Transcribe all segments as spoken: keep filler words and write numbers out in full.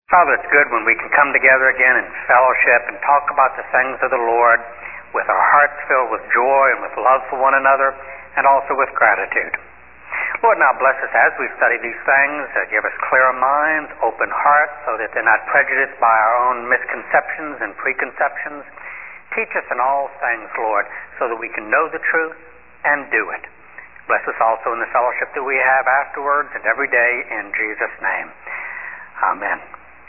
Father, it's good when we can come together again in fellowship and talk about the things of the Lord with our hearts filled with joy and with love for one another and also with gratitude. Lord, now bless us as we study these things. Uh, give us clear minds, open hearts, so that they're not prejudiced by our own misconceptions and preconceptions. Teach us in all things, Lord, so that we can know the truth and do it. Bless us also in the fellowship that we have afterwards and every day in Jesus' name. Amen.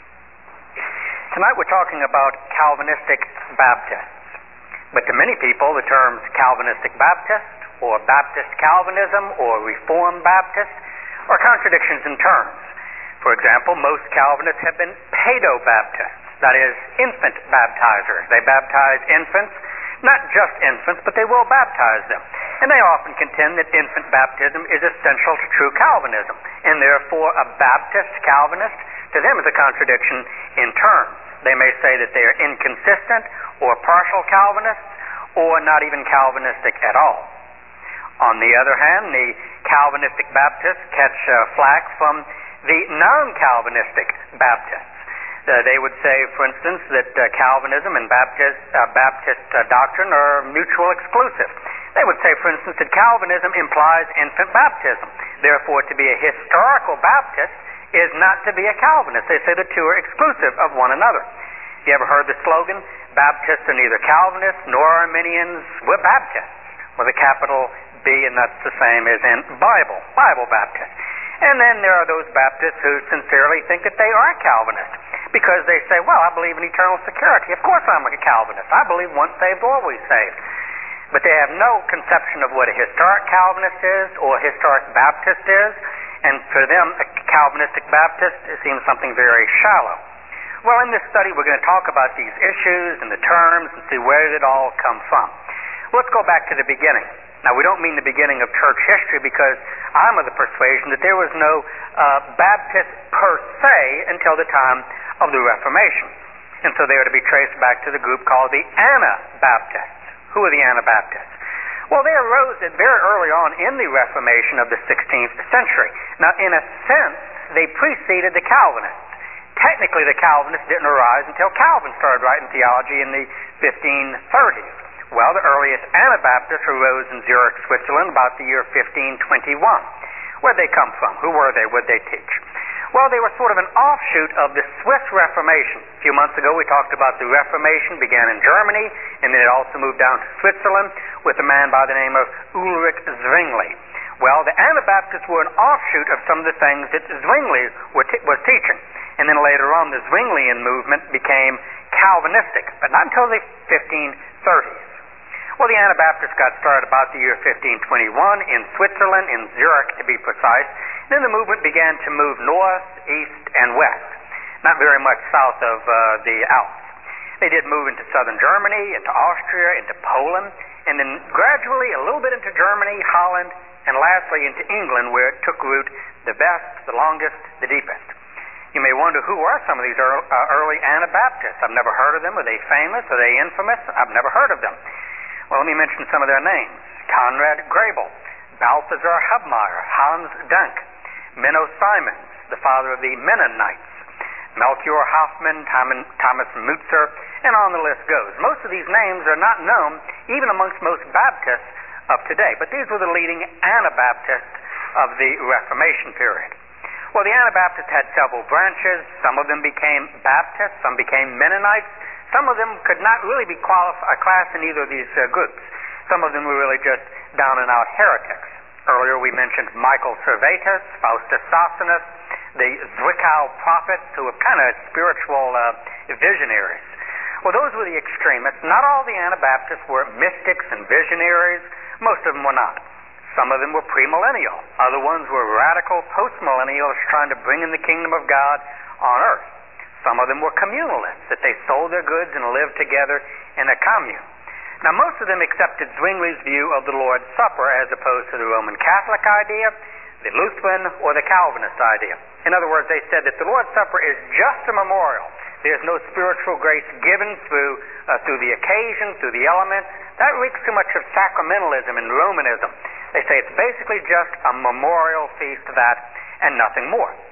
Tonight we're talking about Calvinistic Baptists. But to many people, the terms Calvinistic Baptist or Baptist Calvinism or Reformed Baptist are contradictions in terms. For example, most Calvinists have been paedo-Baptists, that is, infant baptizers. They baptize infants, not just infants, but they will baptize them. And they often contend that infant baptism is essential to true Calvinism, and therefore a Baptist Calvinist to them is a contradiction in terms. They may say that they are inconsistent or partial Calvinists or not even Calvinistic at all. On the other hand, the Calvinistic Baptists catch uh, flack from the non-Calvinistic Baptists. Uh, they would say, for instance, that uh, Calvinism and Baptist, uh, Baptist uh, doctrine are mutual exclusive. They would say, for instance, that Calvinism implies infant baptism. Therefore, to be a historical Baptist is not to be a Calvinist. They say the two are exclusive of one another. You ever heard the slogan, Baptists are neither Calvinists nor Arminians, we're Baptists, with a capital B, and that's the same as in Bible, Bible Baptist. And then there are those Baptists who sincerely think that they are Calvinists because they say, well, I believe in eternal security. Of course I'm a Calvinist. I believe once saved, always saved. But they have no conception of what a historic Calvinist is or a historic Baptist is. And for them, a Calvinistic Baptist seems something very shallow. Well, in this study, we're going to talk about these issues and the terms and see where did it all come from. Let's go back to the beginning. Now, we don't mean the beginning of church history because I'm of the persuasion that there was no uh, Baptist per se until the time of the Reformation. And so they are to be traced back to the group called the Anabaptists. Who are the Anabaptists? Well, they arose very early on in the Reformation of the sixteenth century. Now, in a sense, they preceded the Calvinists. Technically, the Calvinists didn't arise until Calvin started writing theology in the fifteen thirties. Well, the earliest Anabaptists arose in Zurich, Switzerland, about the year fifteen twenty-one. Where'd they come from? Who were they? What'd they teach? Well, they were sort of an offshoot of the Swiss Reformation. A few months ago, we talked about the Reformation began in Germany, and then it also moved down to Switzerland with a man by the name of Ulrich Zwingli. Well, the Anabaptists were an offshoot of some of the things that Zwingli were t- was teaching. And then later on, the Zwinglian movement became Calvinistic, but not until the fifteen thirties. Well, the Anabaptists got started about the year fifteen twenty-one in Switzerland, in Zurich to be precise. Then the movement began to move north, east, and west, not very much south of uh, the Alps. They did move into southern Germany, into Austria, into Poland, and then gradually a little bit into Germany, Holland, and lastly into England, where it took root the best, the longest, the deepest. You may wonder, who are some of these early, uh, early Anabaptists? I've never heard of them. Are they famous? Are they infamous? I've never heard of them. Well, let me mention some of their names. Conrad Grebel, Balthasar Hubmaier, Hans Dank, Menno Simons, the father of the Mennonites, Melchior Hoffman, Thomas Mutzer, and on the list goes. Most of these names are not known even amongst most Baptists of today, but these were the leading Anabaptists of the Reformation period. Well, the Anabaptists had several branches. Some of them became Baptists, some became Mennonites. Some of them could not really be qualified, classed in either of these uh, groups. Some of them were really just down-and-out heretics. Earlier we mentioned Michael Servetus, Faustus Socinus, the Zwickau prophets, who were kind of spiritual uh, visionaries. Well, those were the extremists. Not all the Anabaptists were mystics and visionaries. Most of them were not. Some of them were premillennial. Other ones were radical postmillennials trying to bring in the kingdom of God on earth. Some of them were communalists, that they sold their goods and lived together in a commune. Now, most of them accepted Zwingli's view of the Lord's Supper as opposed to the Roman Catholic idea, the Lutheran, or the Calvinist idea. In other words, they said that the Lord's Supper is just a memorial. There's no spiritual grace given through uh, through the occasion, through the elements. That reeks too much of sacramentalism and Romanism. They say it's basically just a memorial feast of that and nothing more.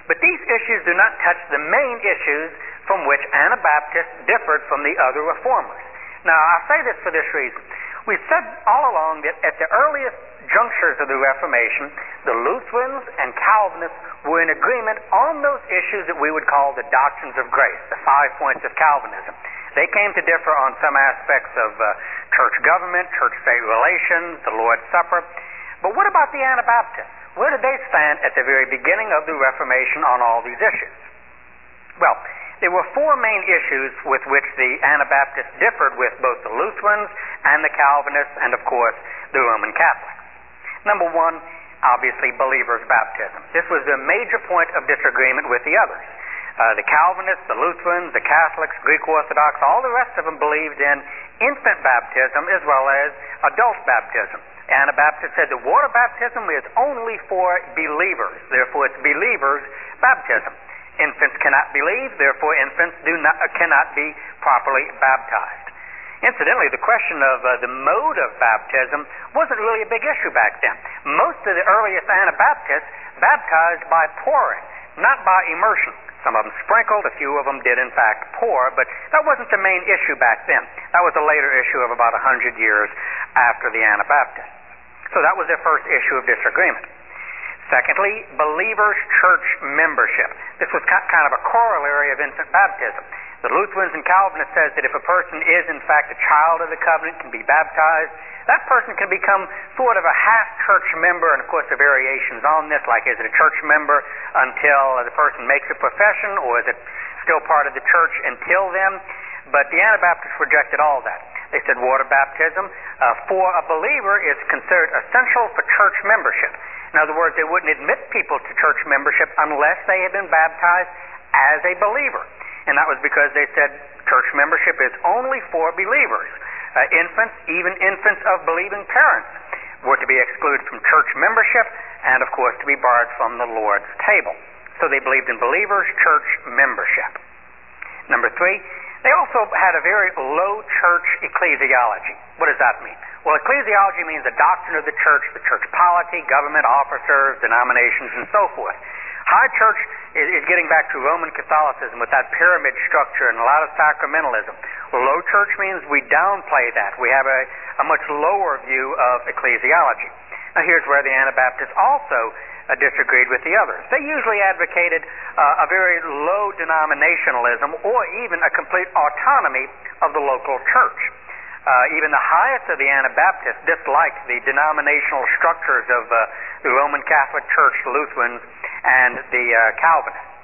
But these issues do not touch the main issues from which Anabaptists differed from the other reformers. Now, I say this for this reason. We've said all along that at the earliest junctures of the Reformation, the Lutherans and Calvinists were in agreement on those issues that we would call the doctrines of grace, the five points of Calvinism. They came to differ on some aspects of uh, church government, church-state relations, the Lord's Supper. But what about the Anabaptists? Where did they stand at the very beginning of the Reformation on all these issues? Well, there were four main issues with which the Anabaptists differed with both the Lutherans and the Calvinists and, of course, the Roman Catholics. Number one, obviously, believers' baptism. This was the major point of disagreement with the others. Uh, the Calvinists, the Lutherans, the Catholics, Greek Orthodox, all the rest of them believed in infant baptism as well as adult baptism. Anabaptists said that water baptism is only for believers. Therefore, it's believers' baptism. Infants cannot believe, therefore infants do not, uh, cannot be properly baptized. Incidentally, the question of uh, the mode of baptism wasn't really a big issue back then. Most of the earliest Anabaptists baptized by pouring, not by immersion. Some of them sprinkled, a few of them did in fact pour, but that wasn't the main issue back then. That was a later issue of about one hundred years after the Anabaptists. So that was their first issue of disagreement. Secondly, believers' church membership. This was kind of a corollary of infant baptism. The Lutherans and Calvinists says that if a person is in fact a child of the covenant, can be baptized, that person can become sort of a half-church member, and of course there are variations on this, like is it a church member until the person makes a profession, or is it still part of the church until then? But the Anabaptists rejected all that. They said water baptism uh, for a believer is considered essential for church membership. In other words, they wouldn't admit people to church membership unless they had been baptized as a believer. And that was because they said church membership is only for believers. Uh, infants, even infants of believing parents, were to be excluded from church membership and, of course, to be barred from the Lord's table. So they believed in believers' church membership. Number three, they also had a very low church ecclesiology. What does that mean? Well, ecclesiology means the doctrine of the church, the church polity, government, officers, denominations, and so forth. High church is, is getting back to Roman Catholicism with that pyramid structure and a lot of sacramentalism. Low church means we downplay that. We have a, a much lower view of ecclesiology. Now here's where the Anabaptists also uh, disagreed with the others. They usually advocated uh, a very low denominationalism or even a complete autonomy of the local church. Uh, even the highest of the Anabaptists disliked the denominational structures of uh, the Roman Catholic Church, the Lutherans, and the uh, Calvinists.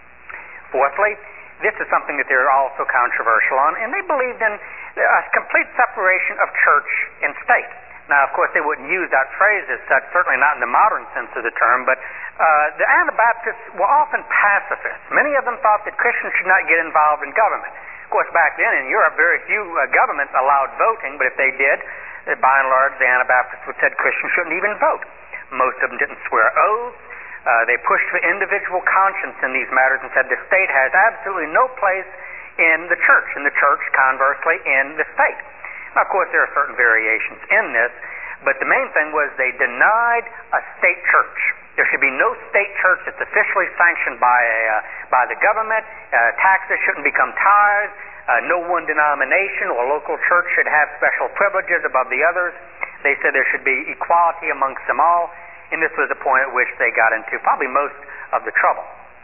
Fourthly, this is something that they're also controversial on, and they believed in a complete separation of church and state. Now, of course, they wouldn't use that phrase as such, certainly not in the modern sense of the term, but uh, the Anabaptists were often pacifists. Many of them thought that Christians should not get involved in government. Of course, back then in Europe, very few uh, governments allowed voting, but if they did, uh, by and large, the Anabaptists would said Christians shouldn't even vote. Most of them didn't swear oaths. Uh, they pushed for individual conscience in these matters and said the state has absolutely no place in the church, and the church, conversely, in the state. Now, of course, there are certain variations in this, but the main thing was they denied a state church. There should be no state church that's officially sanctioned by a, uh, by the government. Uh, taxes shouldn't become tithes. Uh, no one denomination or local church should have special privileges above the others. They said there should be equality amongst them all, and this was the point at which they got into probably most of the trouble.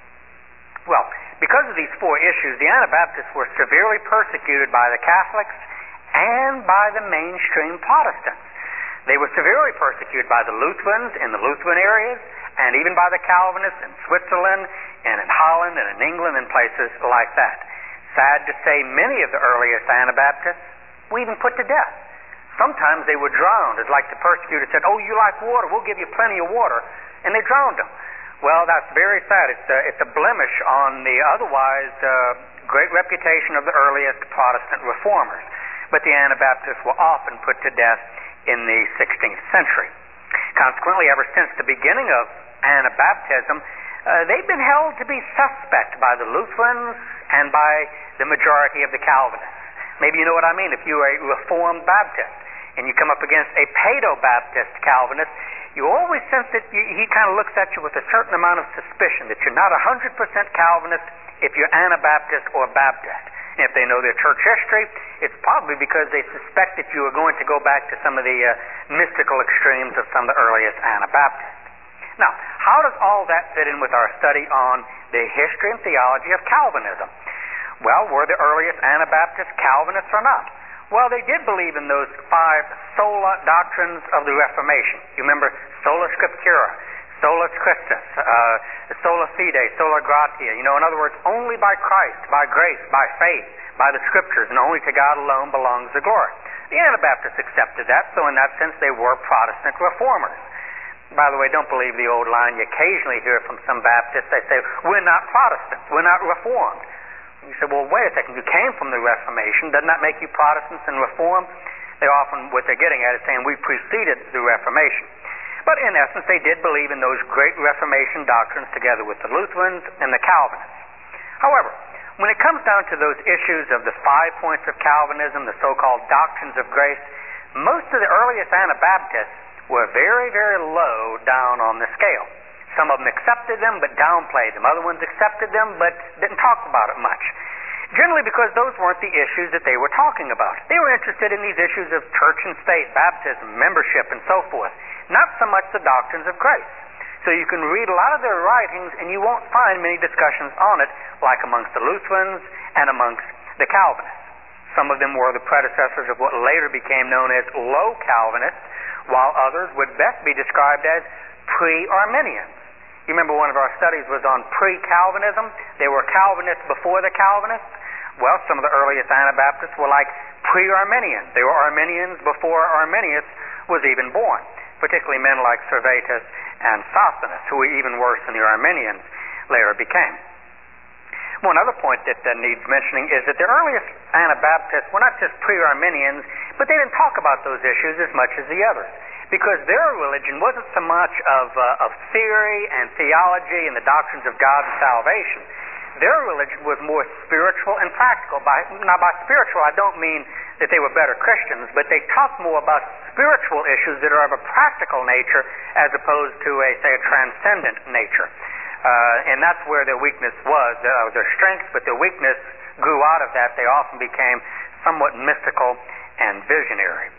Well, because of these four issues, the Anabaptists were severely persecuted by the Catholics and by the mainstream Protestants. They were severely persecuted by the Lutherans in the Lutheran areas, and even by the Calvinists in Switzerland and in Holland and in England and places like that. Sad to say, many of the earliest Anabaptists were even put to death. Sometimes they were drowned. It's like the persecutor said, "Oh, you like water? We'll give you plenty of water." And they drowned them. Well, that's very sad. It's a, it's a blemish on the otherwise uh, great reputation of the earliest Protestant reformers. But the Anabaptists were often put to death in the sixteenth century. Consequently, ever since the beginning of Anabaptism, uh, they've been held to be suspect by the Lutherans and by the majority of the Calvinists. Maybe you know what I mean. If you are a Reformed Baptist, and you come up against a Paedo-Baptist Calvinist, you always sense that you, he kind of looks at you with a certain amount of suspicion that you're not one hundred percent Calvinist if you're Anabaptist or Baptist. And if they know their church history, it's probably because they suspect that you are going to go back to some of the uh, mystical extremes of some of the earliest Anabaptists. Now, how does all that fit in with our study on the history and theology of Calvinism? Well, were the earliest Anabaptists Calvinists or not? Well, they did believe in those five sola doctrines of the Reformation. You remember sola scriptura, sola Christus, uh, sola fide, sola gratia. You know, in other words, only by Christ, by grace, by faith, by the Scriptures, and only to God alone belongs the glory. The Anabaptists accepted that, so in that sense they were Protestant reformers. By the way, don't believe the old line you occasionally hear from some Baptists. They say, we're not Protestants, we're not Reformed. You say, well, wait a second, you came from the Reformation. Doesn't that make you Protestants and Reformed? They often, what they're getting at is saying we preceded the Reformation. But in essence, they did believe in those great Reformation doctrines together with the Lutherans and the Calvinists. However, when it comes down to those issues of the five points of Calvinism, the so-called doctrines of grace, most of the earliest Anabaptists were very, very low down on the scale. Some of them accepted them but downplayed them. Other ones accepted them but didn't talk about it much. Generally because those weren't the issues that they were talking about. They were interested in these issues of church and state, baptism, membership, and so forth. Not so much the doctrines of grace. So you can read a lot of their writings and you won't find many discussions on it like amongst the Lutherans and amongst the Calvinists. Some of them were the predecessors of what later became known as low Calvinists, while others would best be described as pre-Arminians. You remember one of our studies was on pre-Calvinism. They were Calvinists before the Calvinists. Well, some of the earliest Anabaptists were like pre-Arminians. They were Arminians before Arminius was even born, particularly men like Servetus and Sosthenes, who were even worse than the Arminians later became. One other point that uh, needs mentioning is that the earliest Anabaptists were not just pre-Arminians, but they didn't talk about those issues as much as the others, because their religion wasn't so much of, uh, of theory and theology and the doctrines of God and salvation. Their religion was more spiritual and practical. By, now, by spiritual, I don't mean that they were better Christians, but they talked more about spiritual issues that are of a practical nature as opposed to, a, say, a transcendent nature. Uh, and that's where their weakness was, uh, their strength, but their weakness grew out of that. They often became somewhat mystical and visionary.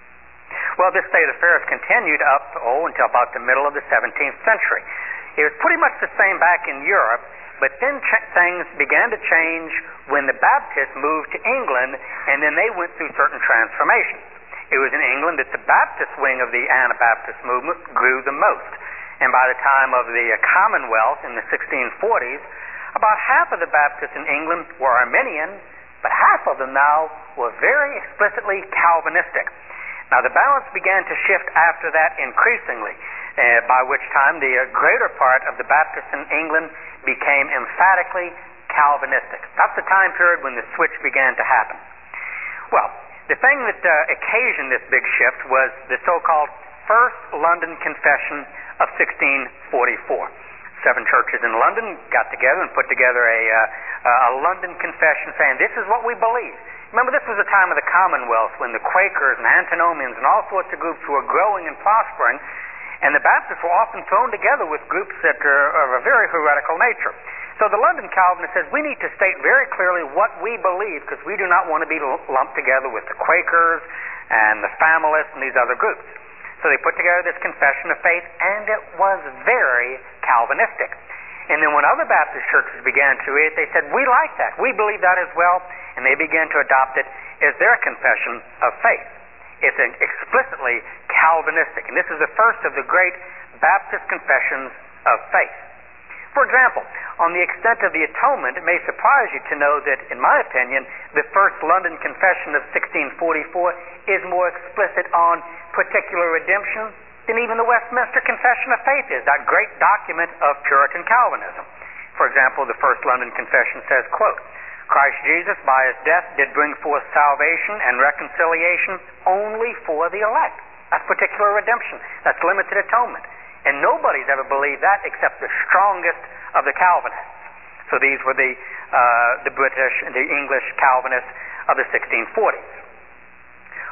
Well, this state of affairs continued up, oh, until about the middle of the seventeenth century. It was pretty much the same back in Europe, but then ch- things began to change when the Baptists moved to England, and then they went through certain transformations. It was in England that the Baptist wing of the Anabaptist movement grew the most. And by the time of the uh, Commonwealth in the sixteen forties, about half of the Baptists in England were Arminian, but half of them now were very explicitly Calvinistic. Now, the balance began to shift after that increasingly, uh, by which time the uh, greater part of the Baptists in England became emphatically Calvinistic. That's the time period when the switch began to happen. Well, the thing that uh, occasioned this big shift was the so-called First London Confession of sixteen forty-four. Seven churches in London got together and put together a, uh, a London Confession saying, this is what we believe. Remember, this was the time of the Commonwealth when the Quakers and Antinomians and all sorts of groups were growing and prospering, and the Baptists were often thrown together with groups that are of a very heretical nature. So the London Calvinists says we need to state very clearly what we believe, because we do not want to be lumped together with the Quakers and the Familists and these other groups. So they put together this confession of faith, and it was very Calvinistic. And then when other Baptist churches began to read it, they said, we like that. We believe that as well. And they began to adopt it as their confession of faith. It's an explicitly Calvinistic. And this is the first of the great Baptist confessions of faith. For example, on the extent of the atonement, it may surprise you to know that, in my opinion, the First London Confession of sixteen forty-four is more explicit on particular redemption than even the Westminster Confession of Faith is, that great document of Puritan Calvinism. For example, the First London Confession says, quote, Christ Jesus by his death did bring forth salvation and reconciliation only for the elect. That's particular redemption. That's limited atonement. And nobody's ever believed that except the strongest of the Calvinists. So these were the uh, the British and the English Calvinists of the sixteen forties.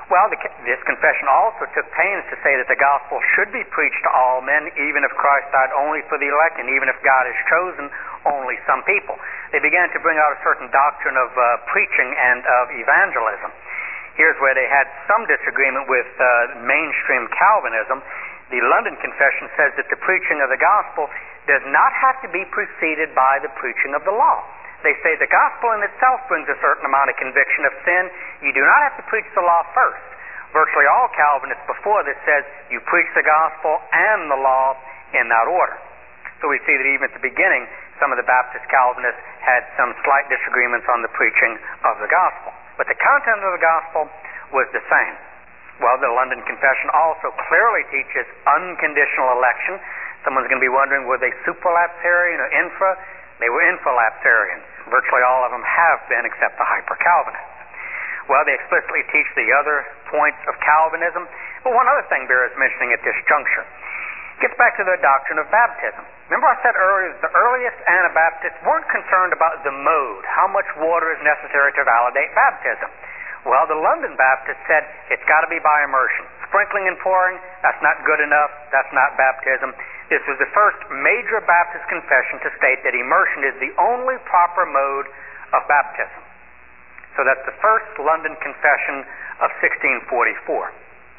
Well, the, this confession also took pains to say that the gospel should be preached to all men, even if Christ died only for the elect, and even if God has chosen only some people. They began to bring out a certain doctrine of uh, preaching and of evangelism. Here's where they had some disagreement with uh, mainstream Calvinism. The London Confession says that the preaching of the gospel does not have to be preceded by the preaching of the law. They say the gospel in itself brings a certain amount of conviction of sin. You do not have to preach the law first. Virtually all Calvinists before this says you preach the gospel and the law in that order. So we see that even at the beginning, some of the Baptist Calvinists had some slight disagreements on the preaching of the gospel. But the content of the gospel was the same. Well, the London Confession also clearly teaches unconditional election. Someone's going to be wondering, were they supralapsarian or infra? They were infralapsarians. Virtually all of them have been, except the hyper-Calvinists. Well, they explicitly teach the other points of Calvinism. But one other thing bears mentioning at this juncture. It gets back to the doctrine of baptism. Remember I said earlier that the earliest Anabaptists weren't concerned about the mode, how much water is necessary to validate baptism. Well, the London Baptists said it's got to be by immersion. Sprinkling and pouring, that's not good enough. That's not baptism. This was the first major Baptist confession to state that immersion is the only proper mode of baptism. So that's the first London Confession of sixteen forty-four.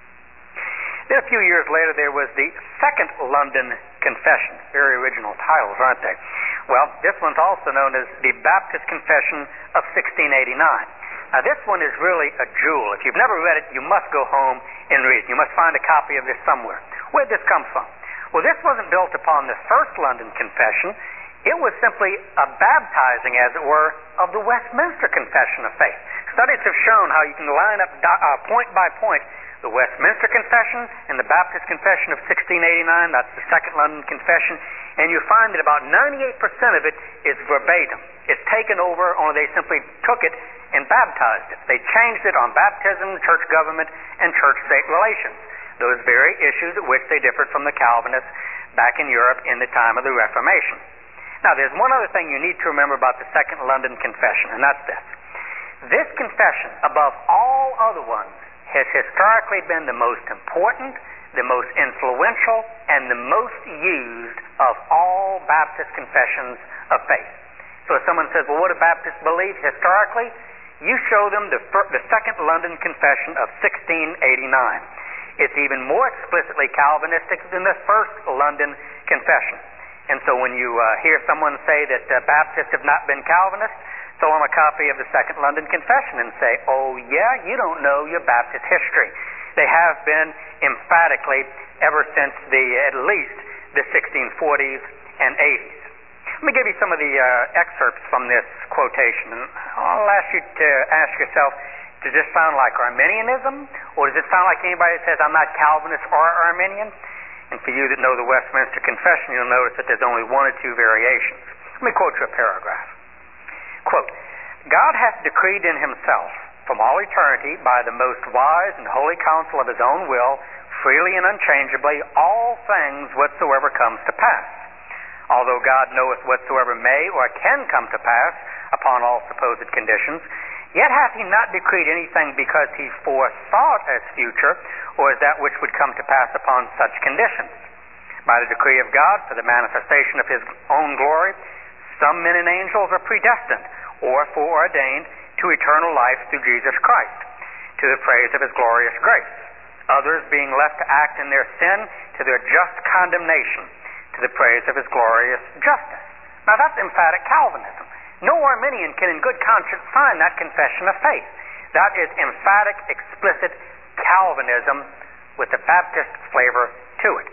Then a few years later there was the Second London Confession. Very original titles, aren't they? Well, this one's also known as the Baptist Confession of sixteen eighty-nine. Now this one is really a jewel. If you've never read it, you must go home and read it. You must find a copy of this somewhere. Where did this come from? Well, this wasn't built upon the first London Confession. It was simply a baptizing, as it were, of the Westminster Confession of Faith. Studies have shown how you can line up uh, point by point the Westminster Confession and the Baptist Confession of sixteen eighty-nine, that's the Second London Confession, and you find that about ninety-eight percent of it is verbatim. It's taken over, only they simply took it and baptized it. They changed it on baptism, church government, and church-state relations. Those very issues at which they differed from the Calvinists back in Europe in the time of the Reformation. Now, there's one other thing you need to remember about the Second London Confession, and that's this. This confession, above all other ones, has historically been the most important, the most influential, and the most used of all Baptist confessions of faith. So if someone says, well, what do Baptists believe historically? You show them the, fir- the Second London Confession of sixteen eighty-nine. It's even more explicitly Calvinistic than the First London Confession. And so when you uh, hear someone say that uh, Baptists have not been Calvinists, show them a copy of the Second London Confession and say, oh yeah, you don't know your Baptist history. They have been emphatically ever since the, at least, the sixteen forties and eighties. Let me give you some of the uh, excerpts from this quotation. And I'll ask you to ask yourself, does this sound like Arminianism? Or does it sound like anybody that says, I'm not Calvinist or Arminian? And for you that know the Westminster Confession, you'll notice that there's only one or two variations. Let me quote you a paragraph. Quote, God hath decreed in himself from all eternity by the most wise and holy counsel of his own will, freely and unchangeably, all things whatsoever comes to pass. Although God knoweth whatsoever may or can come to pass upon all supposed conditions, yet hath he not decreed anything because he forethought as future, or as that which would come to pass upon such conditions. By the decree of God, for the manifestation of his own glory, some men and angels are predestined, or foreordained, to eternal life through Jesus Christ, to the praise of his glorious grace. Others being left to act in their sin, to their just condemnation, to the praise of his glorious justice. Now that's emphatic Calvinism. No Arminian can in good conscience sign that confession of faith. That is emphatic, explicit Calvinism with a Baptist flavor to it.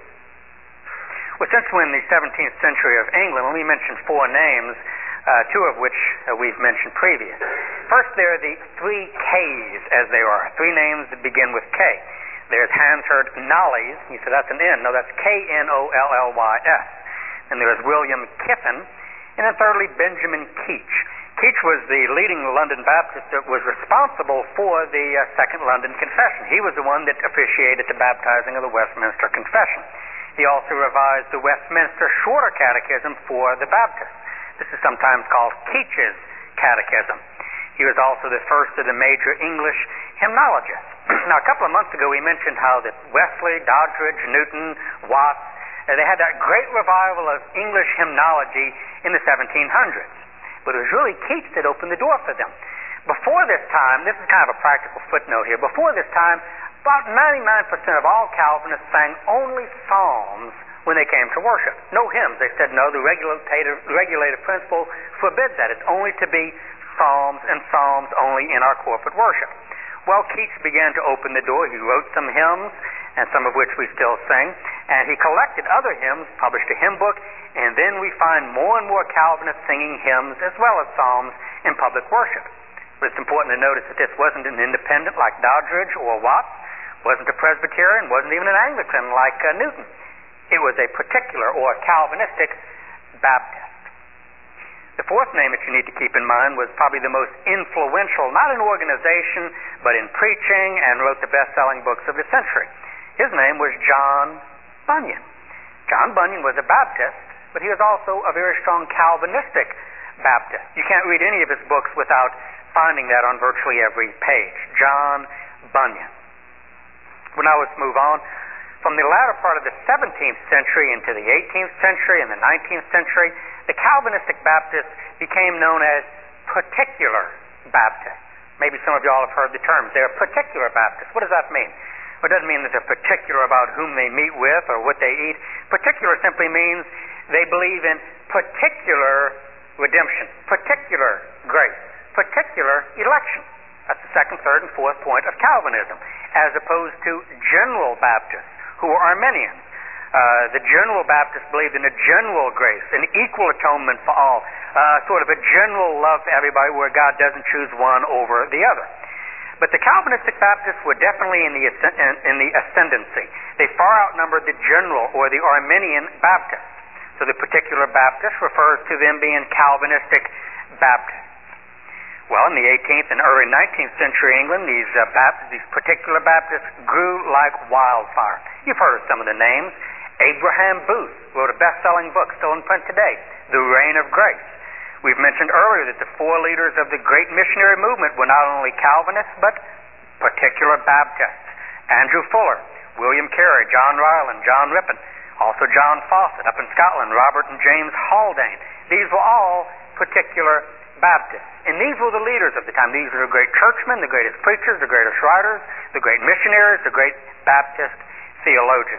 Well, since we're in the seventeenth century of England, let me mention four names, uh, two of which uh, we've mentioned previous. First, there are the three K's, as they are, three names that begin with K. There's Hansard Knollys. You say that's an N. No, that's K N O L L Y S. And there's William Kiffin. And then thirdly, Benjamin Keach. Keach was the leading London Baptist that was responsible for the uh, Second London Confession. He was the one that officiated the baptizing of the Westminster Confession. He also revised the Westminster Shorter Catechism for the Baptists. This is sometimes called Keach's Catechism. He was also the first of the major English hymnologists. Now, a couple of months ago, we mentioned how that Wesley, Doddridge, Newton, Watts, uh, they had that great revival of English hymnology in the seventeen hundreds. But it was really Keats that opened the door for them. Before this time, this is kind of a practical footnote here, before this time, about ninety-nine percent of all Calvinists sang only psalms when they came to worship. No hymns. They said, no, the regulative, regulative principle forbids that. It's only to be psalms and psalms only in our corporate worship. Well, Keats began to open the door. He wrote some hymns, and some of which we still sing, and he collected other hymns, published a hymn book, and then we find more and more Calvinists singing hymns as well as psalms in public worship. But it's important to notice that this wasn't an independent like Doddridge or Watts, wasn't a Presbyterian, wasn't even an Anglican like uh, Newton. It was a particular or Calvinistic Baptist. The fourth name that you need to keep in mind was probably the most influential, not in organization, but in preaching, and wrote the best-selling books of the century. His name was John Bunyan. John Bunyan was a Baptist, but he was also a very strong Calvinistic Baptist. You can't read any of his books without finding that on virtually every page. John Bunyan. Well, now let's move on. From the latter part of the seventeenth century into the eighteenth century and the nineteenth century, the Calvinistic Baptists became known as particular Baptists. Maybe some of you all have heard the terms. They're particular Baptists. What does that mean? Well, it doesn't mean that they're particular about whom they meet with or what they eat. Particular simply means they believe in particular redemption, particular grace, particular election. That's the second, third, and fourth point of Calvinism, as opposed to general Baptists, who are Arminians. Uh, the general Baptists believed in a general grace, an equal atonement for all, uh, sort of a general love for everybody where God doesn't choose one over the other. But the Calvinistic Baptists were definitely in the, in the ascendancy. They far outnumbered the general or the Arminian Baptists. So the particular Baptist refers to them being Calvinistic Baptists. Well, in the eighteenth and early nineteenth century England, these uh, Baptists, these particular Baptists grew like wildfire. You've heard of some of the names. Abraham Booth wrote a best-selling book still in print today, The Reign of Grace. We've mentioned earlier that the four leaders of the great missionary movement were not only Calvinists, but particular Baptists. Andrew Fuller, William Carey, John Ryland, John Rippon, also John Fawcett up in Scotland, Robert and James Haldane. These were all particular Baptists. And these were the leaders of the time. These were the great churchmen, the greatest preachers, the greatest writers, the great missionaries, the great Baptist theologians.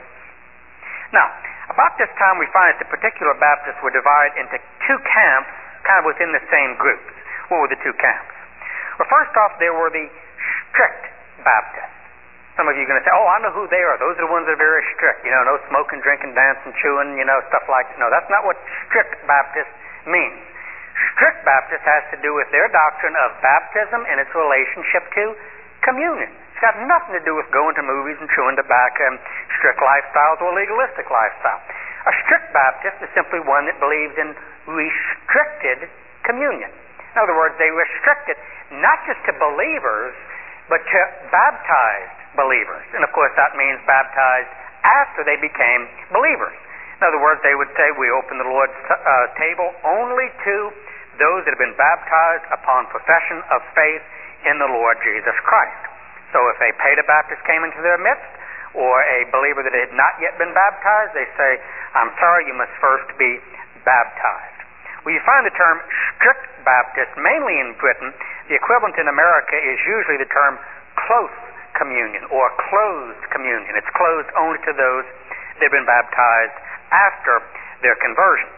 Now, about this time we find that the particular Baptists were divided into two camps, kind of within the same groups. What were the two camps? Well, first off, there were the strict Baptists. Some of you are going to say, oh, I know who they are. Those are the ones that are very strict. You know, no smoking, drinking, dancing, chewing, you know, stuff like that. No, that's not what strict Baptist means. Strict Baptist has to do with their doctrine of baptism and its relationship to communion. It's got nothing to do with going to movies and chewing tobacco and strict lifestyles or legalistic lifestyle. A strict Baptist is simply one that believes in restricted communion. In other words, they restrict it not just to believers, but to baptized believers. And of course that means baptized after they became believers. In other words, they would say, we open the Lord's uh, table only to those that have been baptized upon profession of faith in the Lord Jesus Christ. So if a Paedobaptist came into their midst, or a believer that had not yet been baptized, they say, I'm sorry, you must first be baptized. Well, you find the term strict Baptist mainly in Britain. The equivalent in America is usually the term close communion or closed communion. It's closed only to those that have been baptized after their conversion.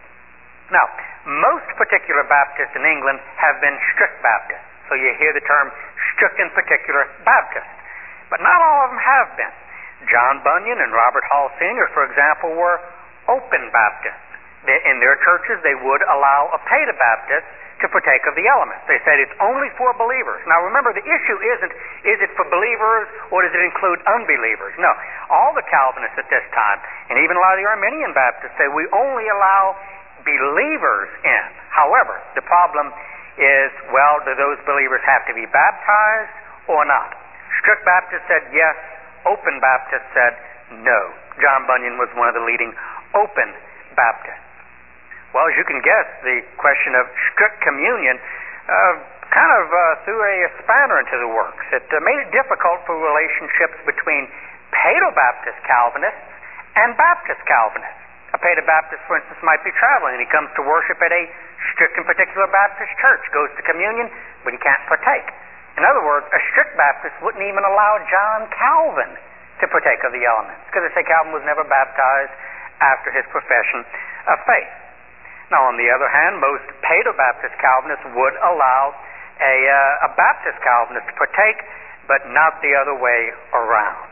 Now, most particular Baptists in England have been strict Baptists. So you hear the term strict and particular Baptist. But not all of them have been. John Bunyan and Robert Hall Senior, for example, were open Baptists. They, in their churches, they would allow a Paedobaptist to partake of the elements. They said it's only for believers. Now remember, the issue isn't, is it for believers or does it include unbelievers? No. All the Calvinists at this time, and even a lot of the Arminian Baptists, say we only allow believers in. However, the problem is, well, do those believers have to be baptized or not? Strict Baptists said yes. Open Baptists said no. John Bunyan was one of the leading open Baptists. Well, as you can guess, the question of strict communion uh, kind of uh, threw a spanner into the works. It uh, made it difficult for relationships between Paedo-Baptist Calvinists and Baptist Calvinists. A Paedo-Baptist, for instance, might be traveling, and he comes to worship at a strict and particular Baptist church, goes to communion, but he can't partake. In other words, a strict Baptist wouldn't even allow John Calvin to partake of the elements, because they say Calvin was never baptized after his profession of faith. Now, on the other hand, most Paedo-Baptist Calvinists would allow a, uh, a Baptist Calvinist to partake, but not the other way around.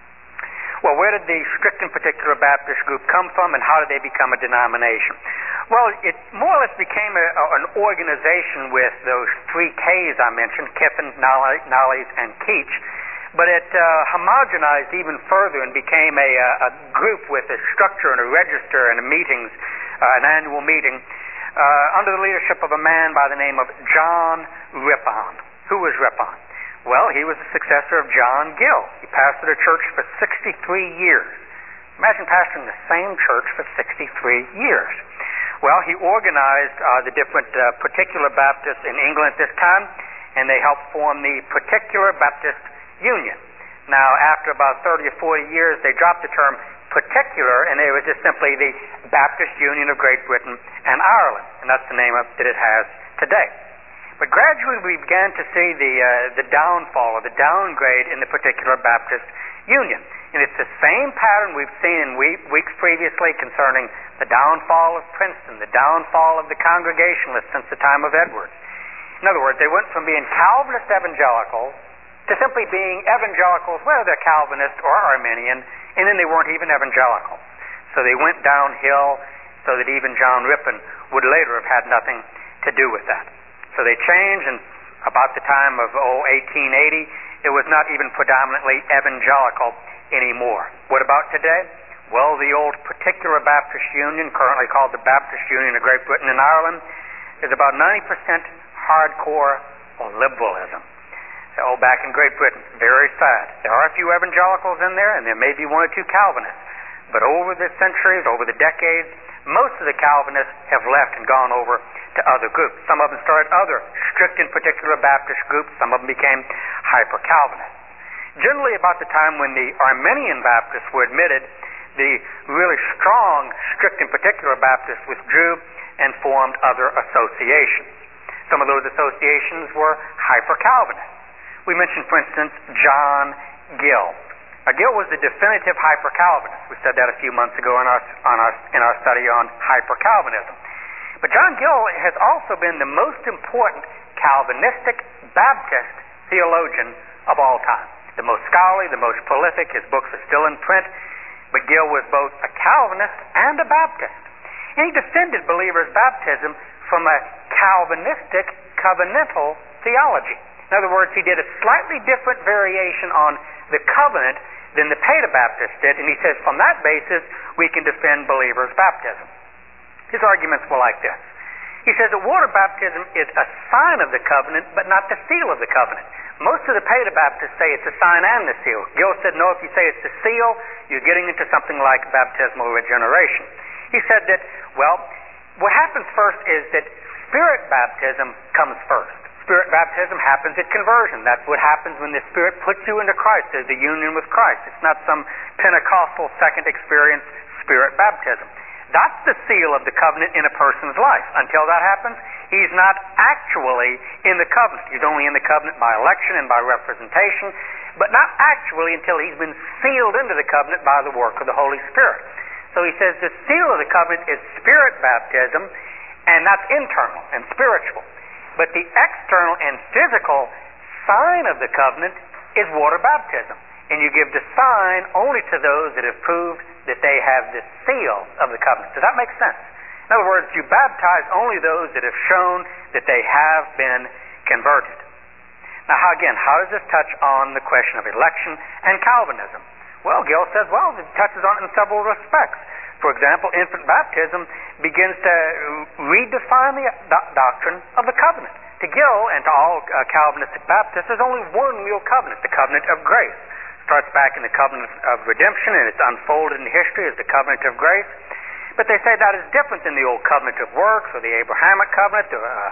Well, where did the strict and particular Baptist group come from, and how did they become a denomination? Well, it more or less became a, a, an organization with those three K's I mentioned, Kiffin, Knollys, and Keach, but it uh, homogenized even further and became a, a group with a structure and a register and a meetings, uh, an annual meeting, uh, under the leadership of a man by the name of John Rippon. Who was Rippon? Well, he was the successor of John Gill. He pastored a church for sixty-three years. Imagine pastoring the same church for sixty-three years. Well, he organized uh, the different uh, particular Baptists in England at this time, and they helped form the Particular Baptist Union. Now, after about thirty or forty years, they dropped the term particular, and it was just simply the Baptist Union of Great Britain and Ireland, and that's the name of, that it has today. But gradually we began to see the uh, the downfall or the downgrade in the Particular Baptist Union. And it's the same pattern we've seen in week, weeks previously concerning the downfall of Princeton, the downfall of the Congregationalists since the time of Edwards. In other words, they went from being Calvinist evangelicals to simply being evangelicals, whether they're Calvinist or Arminian, and then they weren't even evangelicals. So they went downhill so that even John Rippon would later have had nothing to do with that. So they changed, and about the time of, oh, eighteen eighty, it was not even predominantly evangelical anymore. What about today? Well, the old Particular Baptist Union, currently called the Baptist Union of Great Britain and Ireland, is about ninety percent hardcore liberalism. Oh, back in Great Britain, very sad. There are a few evangelicals in there, and there may be one or two Calvinists. But over the centuries, over the decades, most of the Calvinists have left and gone over to other groups. Some of them started other strict and particular Baptist groups. Some of them became hyper-Calvinists. Generally, about the time when the Arminian Baptists were admitted, the really strong strict and particular Baptists withdrew and formed other associations. Some of those associations were hyper-Calvinists. We mentioned, for instance, John Gill. Now, Gill was the definitive hyper-Calvinist. We said that a few months ago in our, on our, in our study on hyper-Calvinism. But John Gill has also been the most important Calvinistic Baptist theologian of all time. The most scholarly, the most prolific. His books are still in print. But Gill was both a Calvinist and a Baptist. And he defended believers' baptism from a Calvinistic covenantal theology. In other words, he did a slightly different variation on the covenant than the Paedo-Baptists did, and he says from that basis we can defend believers' baptism. His arguments were like this. He says that water baptism is a sign of the covenant, but not the seal of the covenant. Most of the Paedo-Baptists say it's a sign and the seal. Gill said, no, if you say it's the seal, you're getting into something like baptismal regeneration. He said that, well, what happens first is that Spirit baptism comes first. Spirit baptism happens at conversion. That's what happens when the Spirit puts you into Christ. There's the union with Christ. It's not some Pentecostal second experience, Spirit baptism. That's the seal of the covenant in a person's life. Until that happens, he's not actually in the covenant. He's only in the covenant by election and by representation, but not actually until he's been sealed into the covenant by the work of the Holy Spirit. So he says the seal of the covenant is Spirit baptism, and that's internal and spiritual. But the external and physical sign of the covenant is water baptism. And you give the sign only to those that have proved that they have the seal of the covenant. Does that make sense? In other words, you baptize only those that have shown that they have been converted. Now, how, again, how does this touch on the question of election and Calvinism? Well, Gill says, well, it touches on it in several respects. For example, infant baptism begins to redefine the do- doctrine of the covenant. To Gill and to all uh, Calvinistic Baptists, there's only one real covenant, the covenant of grace. Starts back in the covenant of redemption, and it's unfolded in history as the covenant of grace. But they say that is different than the old covenant of works or the Abrahamic covenant, or, uh,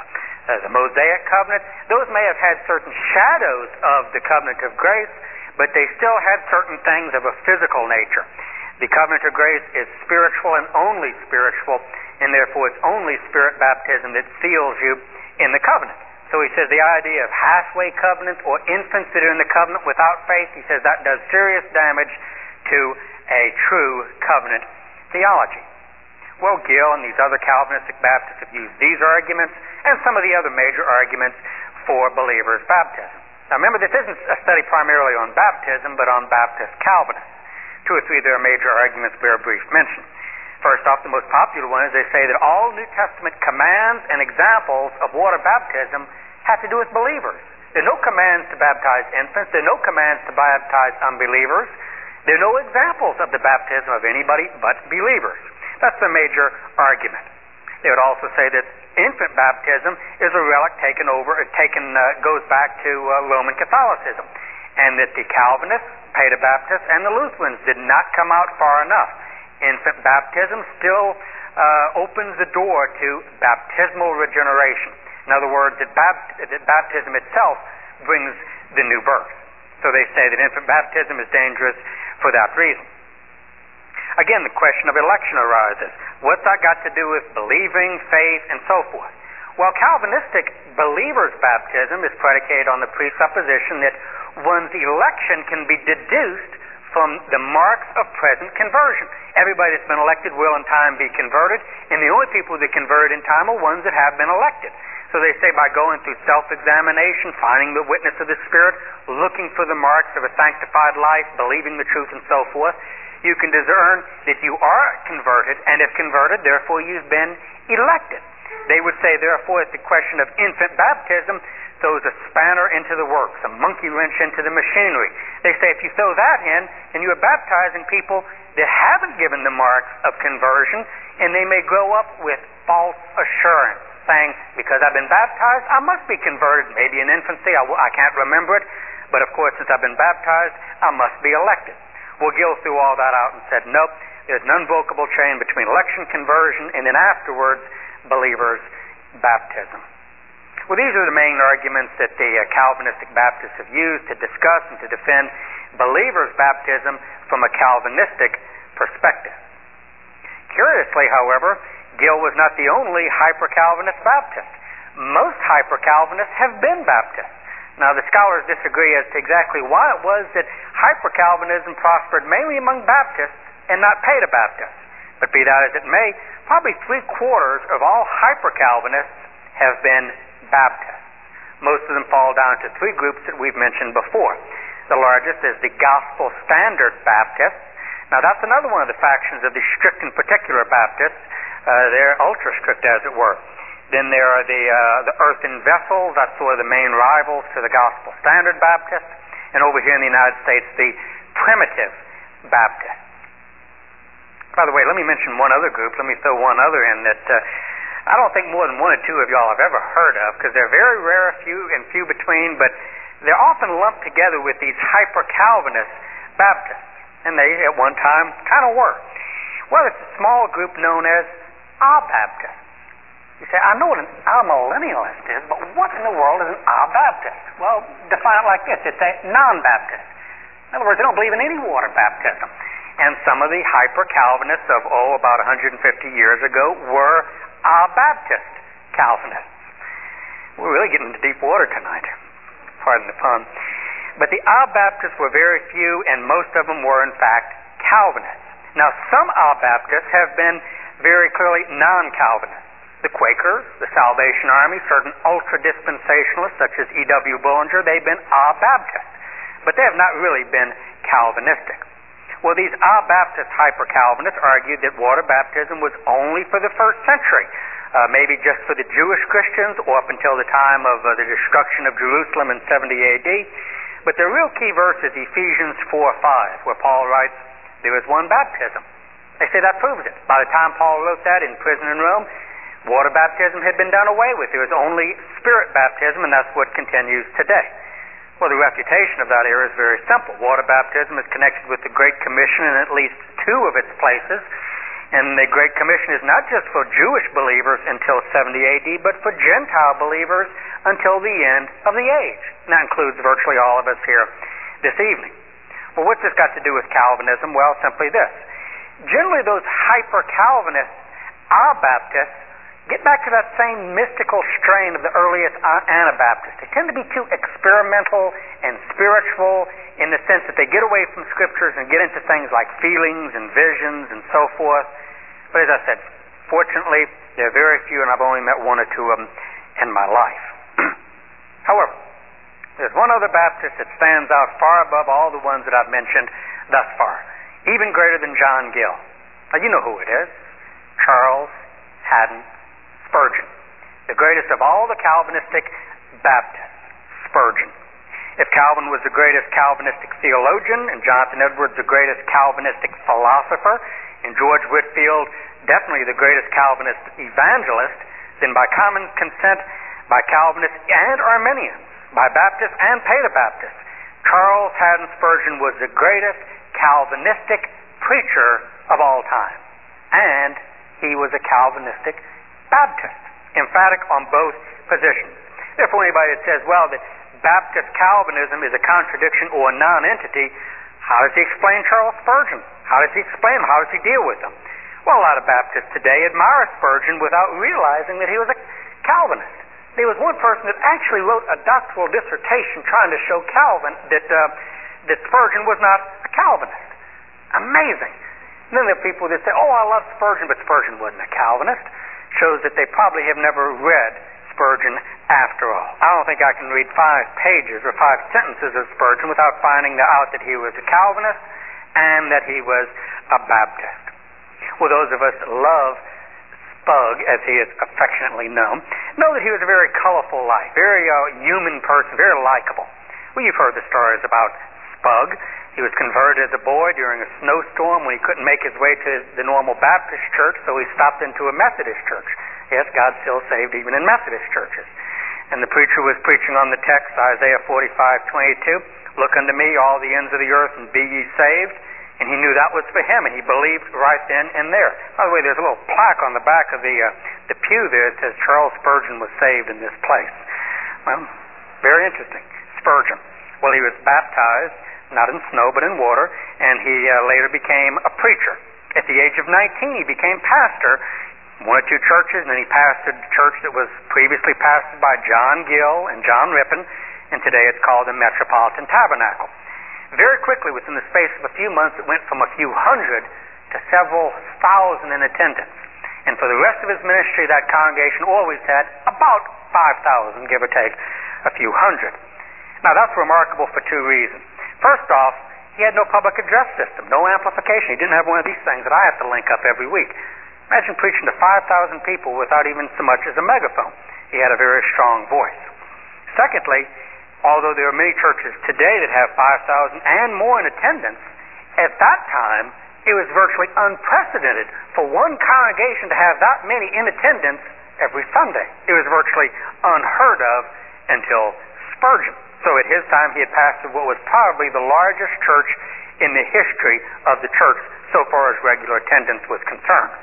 uh, the Mosaic covenant. Those may have had certain shadows of the covenant of grace, but they still had certain things of a physical nature. The covenant of grace is spiritual and only spiritual, and therefore it's only Spirit baptism that seals you in the covenant. So he says the idea of halfway covenant or infants that are in the covenant without faith, he says that does serious damage to a true covenant theology. Well, Gill and these other Calvinistic Baptists have used these arguments and some of the other major arguments for believers' baptism. Now remember, this isn't a study primarily on baptism, but on Baptist Calvinists. Two or three of their major arguments bear a brief mention. First off, the most popular one is they say that all New Testament commands and examples of water baptism have to do with believers. There are no commands to baptize infants. There are no commands to baptize unbelievers. There are no examples of the baptism of anybody but believers. That's the major argument. They would also say that infant baptism is a relic taken over, taken uh, goes back to uh, Roman Catholicism, and that the Calvinists, Paedobaptists, and the Lutherans did not come out far enough. Infant baptism still uh, opens the door to baptismal regeneration. In other words, that, bapt- that baptism itself brings the new birth. So they say that infant baptism is dangerous for that reason. Again, the question of election arises. What's that got to do with believing, faith, and so forth? Well, Calvinistic believers' baptism is predicated on the presupposition that one's election can be deduced from the marks of present conversion. Everybody that's been elected will in time be converted, and the only people that convert in time are ones that have been elected. So they say by going through self-examination, finding the witness of the Spirit, looking for the marks of a sanctified life, believing the truth, and so forth, you can discern that you are converted, and if converted, therefore you've been elected. They would say, therefore, that the question of infant baptism throws a spanner into the works, a monkey wrench into the machinery. They say if you throw that in, then you are baptizing people that haven't given the marks of conversion, and they may grow up with false assurance, saying, because I've been baptized, I must be converted. Maybe in infancy, I, w- I can't remember it, but of course, since I've been baptized, I must be elected. Well, Gill threw all that out and said, nope, there's an unbreakable chain between election, conversion, and then afterwards, believers' baptism. Well, these are the main arguments that the uh, Calvinistic Baptists have used to discuss and to defend believers' baptism from a Calvinistic perspective. Curiously, however, Gill was not the only hyper-Calvinist Baptist. Most hyper-Calvinists have been Baptists. Now, the scholars disagree as to exactly why it was that hyper-Calvinism prospered mainly among Baptists and not Paedobaptists. But be that as it may, probably three-quarters of all hyper-Calvinists have been Baptists. Most of them fall down to three groups that we've mentioned before. The largest is the Gospel Standard Baptists. Now, that's another one of the factions of the strict and particular Baptists. Uh, they're ultra-strict, as it were. Then there are the uh, the earthen vessels. That's sort of the main rivals to the Gospel Standard Baptists. And over here in the United States, the Primitive Baptists. By the way, let me mention one other group. Let me throw one other in that uh, I don't think more than one or two of y'all have ever heard of, because they're very rare, few and few between, but they're often lumped together with these hyper-Calvinist Baptists. And they, at one time, kind of were. Well, it's a small group known as Abaptists. You say, I know what an amillennialist is, but what in the world is an Abaptist? Well, define it like this. It's a non-Baptist. In other words, they don't believe in any water baptism. And some of the hyper-Calvinists of, oh, about one hundred fifty years ago were Abaptist Calvinists. We're really getting into deep water tonight. Pardon the pun. But the Abaptists were very few, and most of them were, in fact, Calvinists. Now, some Abaptists have been very clearly non-Calvinists. The Quakers, the Salvation Army, certain ultra-dispensationalists such as E W Bullinger, they've been Abaptists. But they have not really been Calvinistic. Well, these Abaptist hyper-Calvinists argued that water baptism was only for the first century, uh, maybe just for the Jewish Christians or up until the time of uh, the destruction of Jerusalem in seventy A D. But the real key verse is Ephesians four five, where Paul writes, there is one baptism. They say that proves it. By the time Paul wrote that in prison in Rome, water baptism had been done away with. There was only Spirit baptism, and that's what continues today. Well, the refutation of that era is very simple. Water baptism is connected with the Great Commission in at least two of its places, And the Great Commission is not just for Jewish believers until seventy A D, but for Gentile believers until the end of the age. And that includes virtually all of us here this evening. Well, what's this got to do with Calvinism? Well, simply this. Generally, those hyper-Calvinists, our Baptists, get back to that same mystical strain of the earliest Anabaptists. They tend to be too experimental and spiritual in the sense that they get away from scriptures and get into things like feelings and visions and so forth. But as I said, fortunately, there are very few, and I've only met one or two of them in my life. However, there's one other Baptist that stands out far above all the ones that I've mentioned thus far, even greater than John Gill. Now, you know who it is. Charles Haddon Spurgeon, the greatest of all the Calvinistic Baptists. Spurgeon. If Calvin was the greatest Calvinistic theologian, and Jonathan Edwards the greatest Calvinistic philosopher, and George Whitefield definitely the greatest Calvinist evangelist, then by common consent, by Calvinists and Arminians, by Baptists and Paedobaptists, Charles Haddon Spurgeon was the greatest Calvinistic preacher of all time. And he was a Calvinistic Baptist, emphatic on both positions. Therefore, anybody that says, well, that Baptist Calvinism is a contradiction or a non-entity, how does he explain Charles Spurgeon? How does he explain him? How does he deal with them? Well, a lot of Baptists today admire Spurgeon without realizing that he was a Calvinist. There was one person that actually wrote a doctoral dissertation trying to show Calvin that uh, that Spurgeon was not a Calvinist. Amazing. And then there are people that say, oh, I love Spurgeon, but Spurgeon wasn't a Calvinist. Shows that they probably have never read Spurgeon after all. I don't think I can read five pages or five sentences of Spurgeon without finding out that he was a Calvinist and that he was a Baptist. Well, those of us that love Spug, as he is affectionately known, know that he was a very colorful life, very uh, human person, very likable. Well, you've heard the stories about Spug. He was converted as a boy during a snowstorm when he couldn't make his way to the normal Baptist church, so he stopped into a Methodist church. Yes, God still saved even in Methodist churches. And the preacher was preaching on the text, Isaiah forty-five twenty-two, look unto me, all the ends of the earth, and be ye saved. And he knew that was for him, and he believed right then and there. By the way, there's a little plaque on the back of the uh, the pew there that says Charles Spurgeon was saved in this place. Well, very interesting. Spurgeon. Well, he was baptized, not in snow, but in water, and he uh, later became a preacher. At the age of nineteen, he became pastor, one or two churches, and then he pastored a church that was previously pastored by John Gill and John Rippon, and today it's called the Metropolitan Tabernacle. Very quickly, within the space of a few months, it went from a few hundred to several thousand in attendance. And for the rest of his ministry, that congregation always had about five thousand, give or take a few hundred. Now, that's remarkable for two reasons. First off, he had no public address system, no amplification. He didn't have one of these things that I have to link up every week. Imagine preaching to five thousand people without even so much as a megaphone. He had a very strong voice. Secondly, although there are many churches today that have five thousand and more in attendance, at that time, it was virtually unprecedented for one congregation to have that many in attendance every Sunday. It was virtually unheard of until Spurgeon. So at his time, he had pastored what was probably the largest church in the history of the church so far as regular attendance was concerned.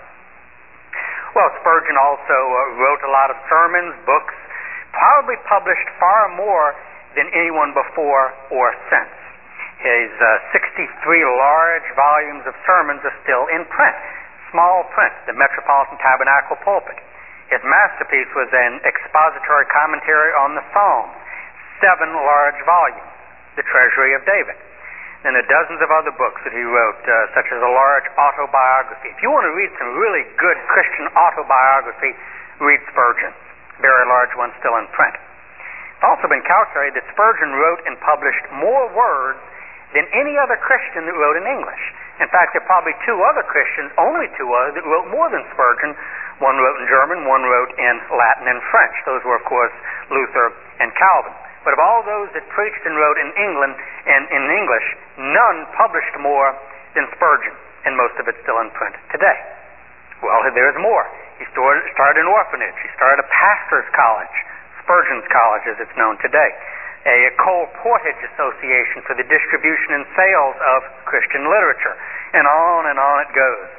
Well, Spurgeon also uh, wrote a lot of sermons, books, probably published far more than anyone before or since. His uh, sixty-three large volumes of sermons are still in print, small print, the Metropolitan Tabernacle pulpit. His masterpiece was an expository commentary on the Psalms, seven large volumes, The Treasury of David. And there are dozens of other books that he wrote, uh, such as a large autobiography. If you want to read some really good Christian autobiography, read Spurgeon. Very large one still in print. It's also been calculated that Spurgeon wrote and published more words than any other Christian that wrote in English. In fact, there are probably two other Christians, only two others, that wrote more than Spurgeon. One wrote in German, one wrote in Latin and French. Those were, of course, Luther and Calvin. But of all those that preached and wrote in England and in English, none published more than Spurgeon, and most of it still in print today. Well, there's more. He started, started an orphanage. He started a pastor's college, Spurgeon's College as it's known today, a Cole Portage Association for the distribution and sales of Christian literature, and on and on it goes.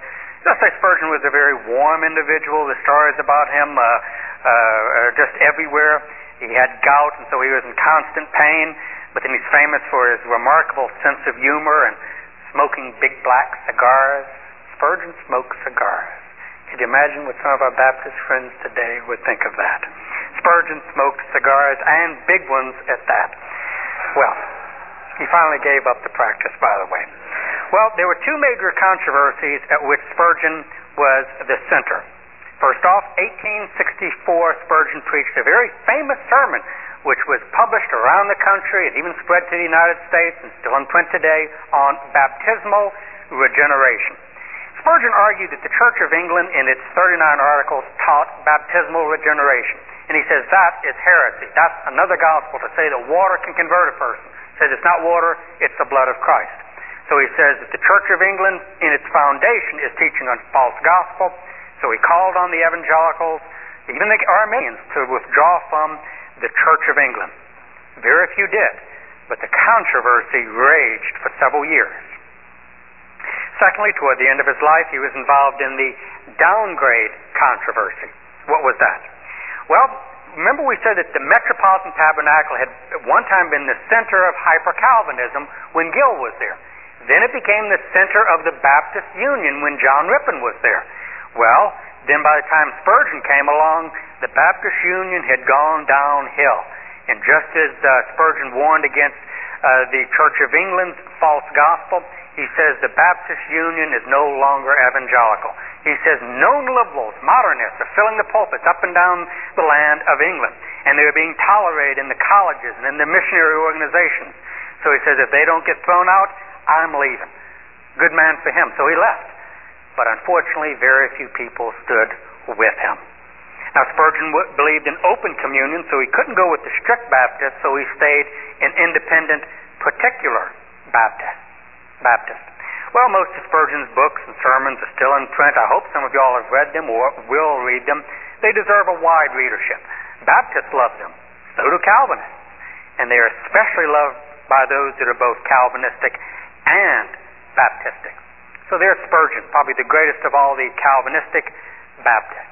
Just like Spurgeon was a very warm individual. The stories about him uh, uh, are just everywhere. He had gout, and so he was in constant pain. But then he's famous for his remarkable sense of humor and smoking big black cigars. Spurgeon smoked cigars. Could you imagine what some of our Baptist friends today would think of that? Spurgeon smoked cigars, and big ones at that. Well, he finally gave up the practice, by the way. Well, there were two major controversies at which Spurgeon was the center. First off, eighteen sixty-four, Spurgeon preached a very famous sermon which was published around the country and even spread to the United States and still in print today on baptismal regeneration. Spurgeon argued that the Church of England in its thirty-nine articles taught baptismal regeneration. And he says that is heresy. That's another gospel to say that water can convert a person. He says it's not water, it's the blood of Christ. So he says that the Church of England, in its foundation, is teaching a false gospel. So he called on the evangelicals, even the Arminians, to withdraw from the Church of England. Very few did, but the controversy raged for several years. Secondly, toward the end of his life, he was involved in the downgrade controversy. What was that? Well, remember we said that the Metropolitan Tabernacle had at one time been the center of hyper-Calvinism when Gill was there. Then it became the center of the Baptist Union when John Rippon was there. Well, then by the time Spurgeon came along, the Baptist Union had gone downhill. And just as uh, Spurgeon warned against uh, the Church of England's false gospel, he says the Baptist Union is no longer evangelical. He says known liberals, modernists, are filling the pulpits up and down the land of England. And they're being tolerated in the colleges and in the missionary organizations. So he says if they don't get thrown out, I'm leaving. Good man for him. So he left. But unfortunately, very few people stood with him. Now, Spurgeon w- believed in open communion, so he couldn't go with the strict Baptists, so he stayed in independent, particular Baptist. Baptist. Well, most of Spurgeon's books and sermons are still in print. I hope some of you all have read them or will read them. They deserve a wide readership. Baptists love them. So do Calvinists. And they are especially loved by those that are both Calvinistic and Baptistic. So there's Spurgeon, probably the greatest of all the Calvinistic Baptists.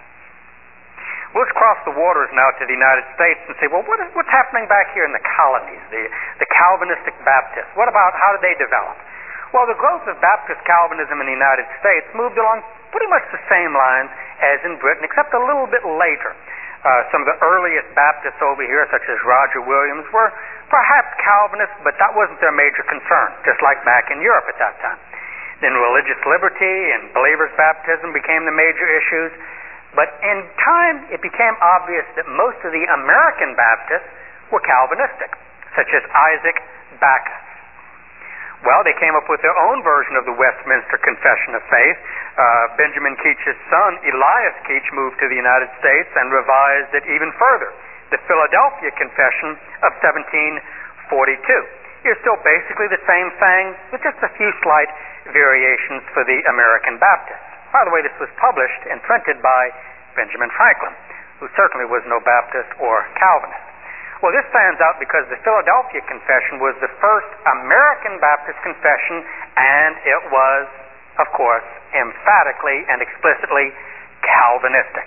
Well, let's cross the waters now to the United States and say, well, what is, what's happening back here in the colonies, the, the Calvinistic Baptists? What about, how did they develop? Well, the growth of Baptist Calvinism in the United States moved along pretty much the same lines as in Britain, except a little bit later. Uh, some of the earliest Baptists over here, such as Roger Williams, were perhaps Calvinists, but that wasn't their major concern, just like back in Europe at that time. Then religious liberty and believers' baptism became the major issues. But in time, it became obvious that most of the American Baptists were Calvinistic, such as Isaac Backus. Well, they came up with their own version of the Westminster Confession of Faith. Uh, Benjamin Keach's son, Elias Keach, moved to the United States and revised it even further. The Philadelphia Confession of seventeen forty-two is still basically the same thing, with just a few slight variations for the American Baptists. By the way, this was published and printed by Benjamin Franklin, who certainly was no Baptist or Calvinist. Well, this stands out because the Philadelphia Confession was the first American Baptist confession, and it was, of course, emphatically and explicitly Calvinistic.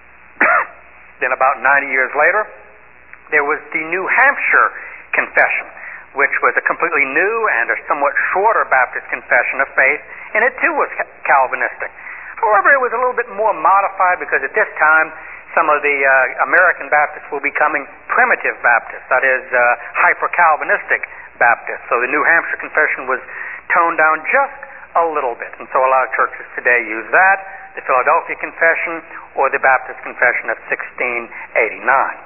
Then about ninety years later, there was the New Hampshire Confession, which was a completely new and a somewhat shorter Baptist confession of faith, and it too was Calvinistic. However, it was a little bit more modified because at this time, some of the uh, American Baptists were becoming primitive Baptists, that is, uh, hyper-Calvinistic Baptists. So the New Hampshire Confession was toned down just a little bit, and so a lot of churches today use that, the Philadelphia Confession, or the Baptist Confession of sixteen eighty-nine.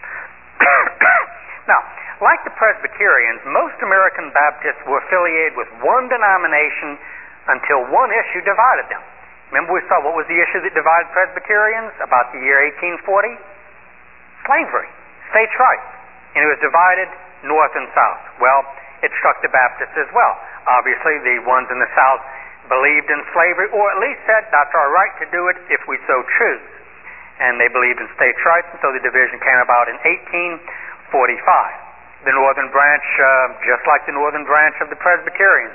Now, like the Presbyterians, most American Baptists were affiliated with one denomination until one issue divided them. Remember we saw what was the issue that divided Presbyterians about the year eighteen forty? Slavery, states' rights. And it was divided north and south. Well, it struck the Baptists as well. Obviously, the ones in the south believed in slavery, or at least said that's our right to do it if we so choose. And they believed in states' rights, and so the division came about in eighteen forty-five. The northern branch, uh, just like the northern branch of the Presbyterians,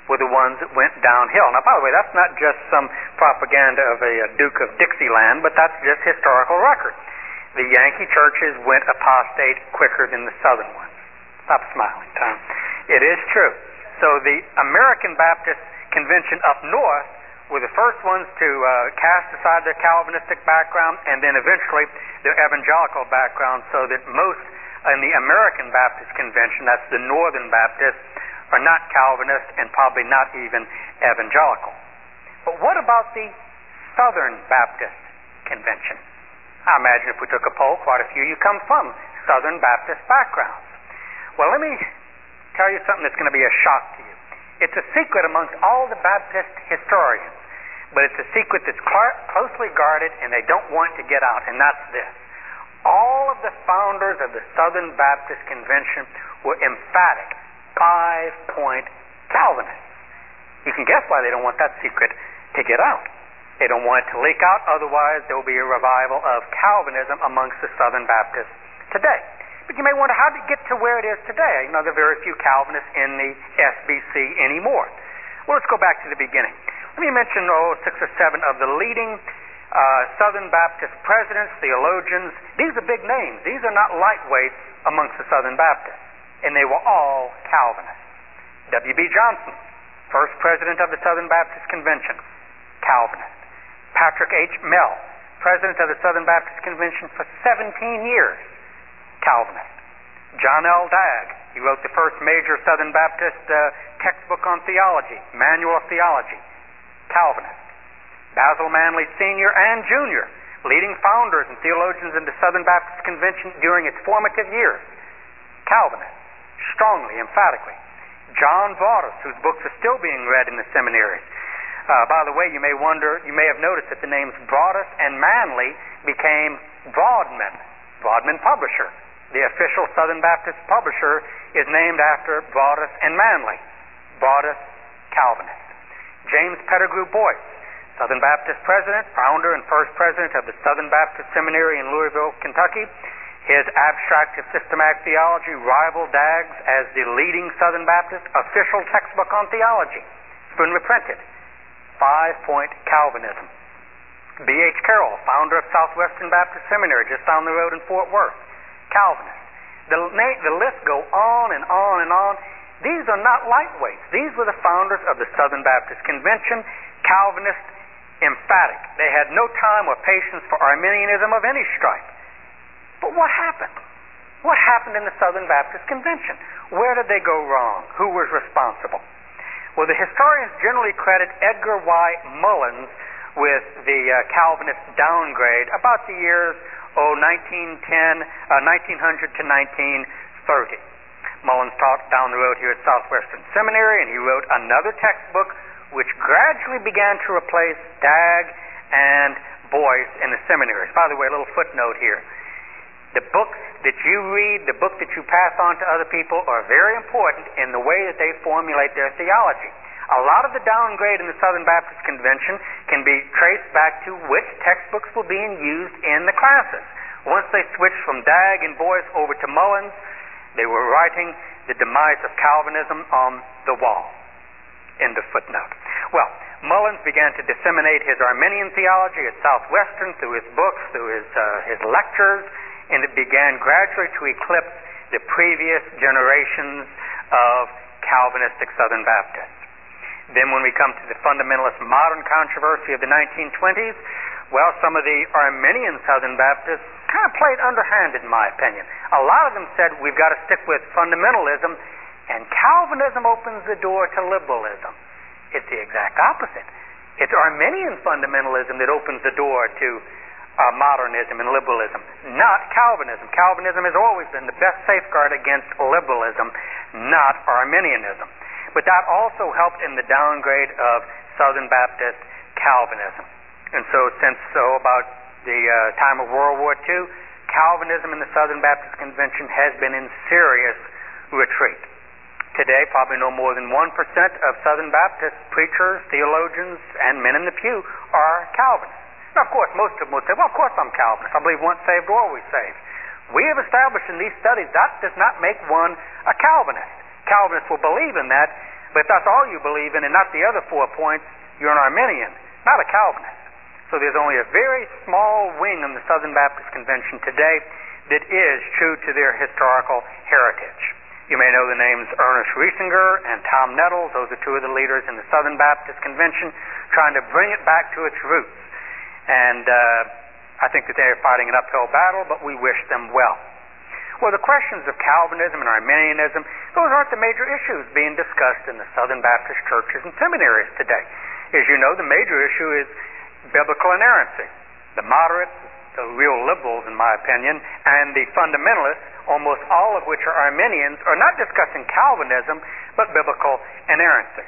were the ones that went downhill. Now, by the way, that's not just some propaganda of a, a Duke of Dixieland, but that's just historical record. The Yankee churches went apostate quicker than the Southern ones. Stop smiling, Tom. It is true. So the American Baptist Convention up north were the first ones to uh, cast aside their Calvinistic background and then eventually their evangelical background, so that most in the American Baptist Convention, that's the Northern Baptists, are not Calvinist and probably not even evangelical. But what about the Southern Baptist Convention? I imagine if we took a poll, quite a few of you come from Southern Baptist backgrounds. Well, let me tell you something that's going to be a shock to you. It's a secret amongst all the Baptist historians, but it's a secret that's cl- closely guarded and they don't want to get out, and that's this. All of the founders of the Southern Baptist Convention were emphatic five-point Calvinists. You can guess why they don't want that secret to get out. They don't want it to leak out, otherwise there will be a revival of Calvinism amongst the Southern Baptists today. But you may wonder, how did it get to where it is today? You know, there are very few Calvinists in the S B C anymore. Well, let's go back to the beginning. Let me mention, oh, six or seven of the leading uh, Southern Baptist presidents, theologians. These are big names. These are not lightweights amongst the Southern Baptists. And they were all Calvinists. W B Johnson, first president of the Southern Baptist Convention, Calvinist. Patrick H. Mell, president of the Southern Baptist Convention for seventeen years, Calvinist. John L. Dagg, he wrote the first major Southern Baptist uh, textbook on theology, Manual of Theology, Calvinist. Basil Manley Senior and Junior, leading founders and theologians in the Southern Baptist Convention during its formative years, Calvinist. Strongly, emphatically. John Broadus, whose books are still being read in the seminaries. Uh, by the way, you may wonder, you may have noticed that the names Broadus and Manley became Broadman, Broadman Publisher. The official Southern Baptist publisher is named after Broadus and Manley. Broadus, Calvinist. James Pettigrew Boyce, Southern Baptist president, founder and first president of the Southern Baptist Seminary in Louisville, Kentucky. His Abstract of Systematic Theology rivaled Dagg's as the leading Southern Baptist official textbook on theology. It's been reprinted. Five-point Calvinism. B H Carroll, founder of Southwestern Baptist Seminary just down the road in Fort Worth, Calvinist. The, the list go on and on and on. These are not lightweights. These were the founders of the Southern Baptist Convention, Calvinist, emphatic. They had no time or patience for Arminianism of any stripe. But what happened? What happened in the Southern Baptist Convention? Where did they go wrong? Who was responsible? Well, the historians generally credit Edgar Y. Mullins with the uh, Calvinist downgrade about the years oh, nineteen ten, uh, nineteen hundred to nineteen thirty. Mullins taught down the road here at Southwestern Seminary, and he wrote another textbook which gradually began to replace Dagg and Boyce in the seminaries. By the way, a little footnote here. The books that you read, the book that you pass on to other people are very important in the way that they formulate their theology. A lot of the downgrade in the Southern Baptist Convention can be traced back to which textbooks were being used in the classes. Once they switched from Dagg and Boyce over to Mullins, they were writing the demise of Calvinism on the wall. End of footnote. Well, Mullins began to disseminate his Arminian theology at Southwestern through his books, through his, uh, his lectures, and it began gradually to eclipse the previous generations of Calvinistic Southern Baptists. Then when we come to the fundamentalist modern controversy of the nineteen twenties, well, some of the Arminian Southern Baptists kind of played underhand, in my opinion. A lot of them said we've got to stick with fundamentalism, and Calvinism opens the door to liberalism. It's the exact opposite. It's Arminian fundamentalism that opens the door to Uh, modernism and liberalism, not Calvinism. Calvinism has always been the best safeguard against liberalism, not Arminianism. But that also helped in the downgrade of Southern Baptist Calvinism. And so since so about the uh, time of World War Two, Calvinism in the Southern Baptist Convention has been in serious retreat. Today, probably no more than one percent of Southern Baptist preachers, theologians, and men in the pew are Calvinists. Now, of course, most of them would say, well, of course I'm Calvinist. I believe once saved, always saved. We have established in these studies that does not make one a Calvinist. Calvinists will believe in that, But if that's all you believe in and not the other four points, you're an Arminian, not a Calvinist. So there's only a very small wing in the Southern Baptist Convention today that is true to their historical heritage. You may know the names Ernest Riesinger and Tom Nettles. Those are two of the leaders in the Southern Baptist Convention trying to bring it back to its roots. And uh, I think that they're fighting an uphill battle, but we wish them well. Well, the questions of Calvinism and Arminianism, those aren't the major issues being discussed in the Southern Baptist churches and seminaries today. As you know, the major issue is biblical inerrancy. The moderates, the real liberals in my opinion, and the fundamentalists, almost all of which are Arminians, are not discussing Calvinism, but biblical inerrancy.